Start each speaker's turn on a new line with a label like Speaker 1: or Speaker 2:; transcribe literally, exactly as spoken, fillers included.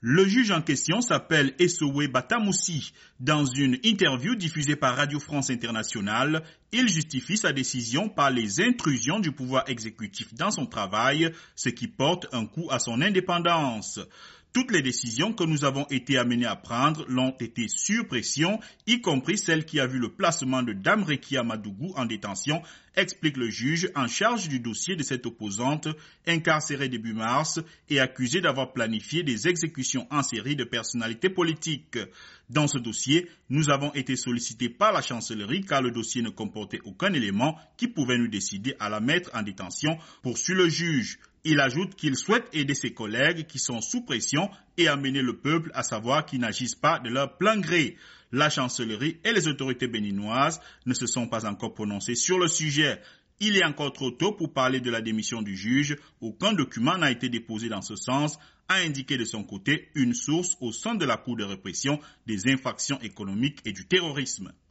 Speaker 1: Le juge en question s'appelle Essowe Batamoussi. Dans une interview diffusée par Radio France Internationale, il justifie sa décision par les intrusions du pouvoir exécutif dans son travail, ce qui porte un coup à son indépendance. Toutes les décisions que nous avons été amenés à prendre l'ont été sur pression, y compris celle qui a vu le placement de Dame Rekia Madougou en détention, explique le juge en charge du dossier de cette opposante, incarcérée début mars et accusée d'avoir planifié des exécutions en série de personnalités politiques. Dans ce dossier, nous avons été sollicités par la chancellerie car le dossier ne comportait aucun élément qui pouvait nous décider à la mettre en détention, poursuit le juge. Il ajoute qu'il souhaite aider ses collègues qui sont sous pression et amener le peuple à savoir qu'ils n'agissent pas de leur plein gré. La chancellerie et les autorités béninoises ne se sont pas encore prononcées sur le sujet. Il est encore trop tôt pour parler de la démission du juge. Aucun document n'a été déposé dans ce sens, a indiqué de son côté une source au sein de la Cour de répression des infractions économiques et du terrorisme.